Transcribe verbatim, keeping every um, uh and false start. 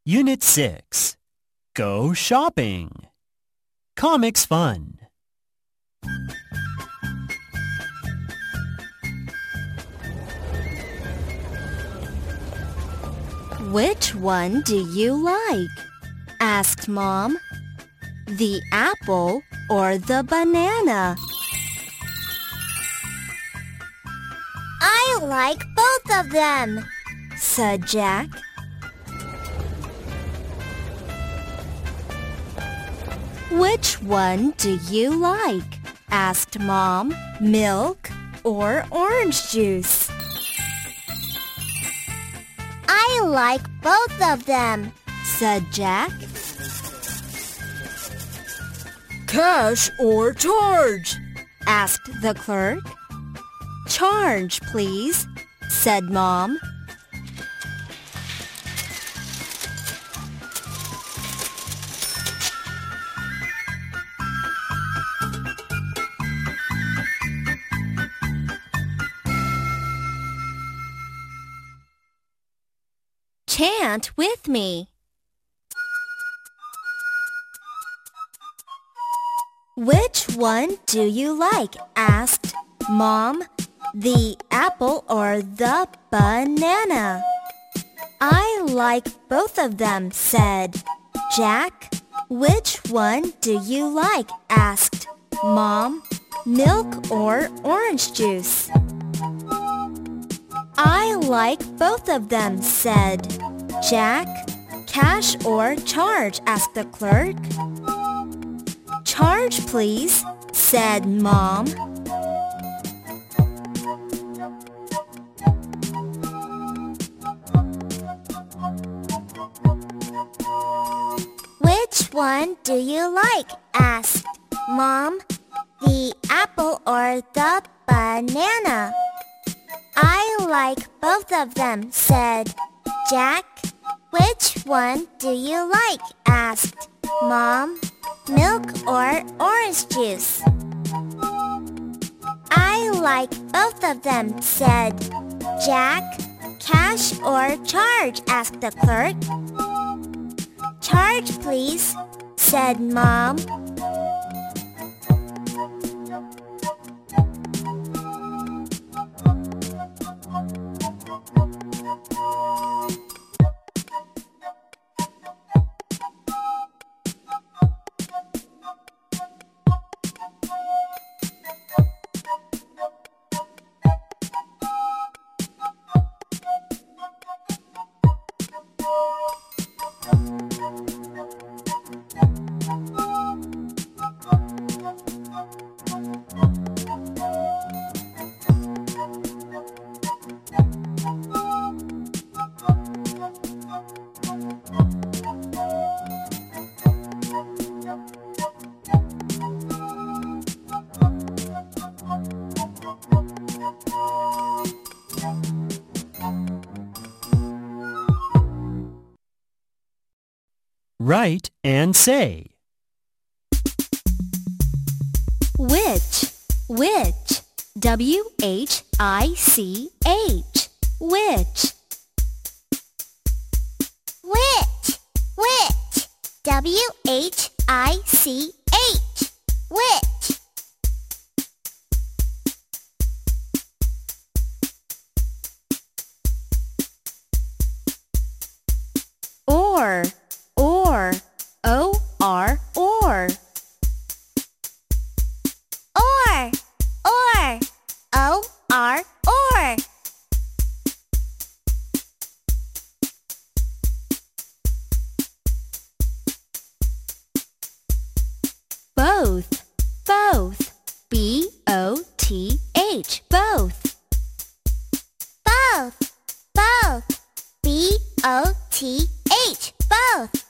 Unit six. Go shopping. Comics Fun. Which one do you like? Asked Mom. The apple or the banana? I like both of them, said Jack. Which one do you like? Asked Mom. Milk or orange juice? I like both of them, said Jack. Cash or charge? Asked the clerk. Charge, please, said Mom. Chant with me. Which one do you like? Asked Mom. The apple or the banana? I like both of them, said Jack. Which one do you like? Asked Mom. Milk or orange juice? I like both of them, said Jack. Cash or charge? Asked the clerk. Charge, please, said Mom. Which one do you like? Asked Mom. The apple or the banana? I like both of them, said Jack. Which one do you like? Asked Mom. Milk or orange juice? I like both of them, said Jack. Cash or charge? Asked the clerk. Charge, please, said Mom. Write and say. Which, which, W H I C H, which. Which, which, W H I C H, which. Or, or, O R, or. Or, or, O R, or. Both, both, B O T H, both. Both, both, B O T H, both.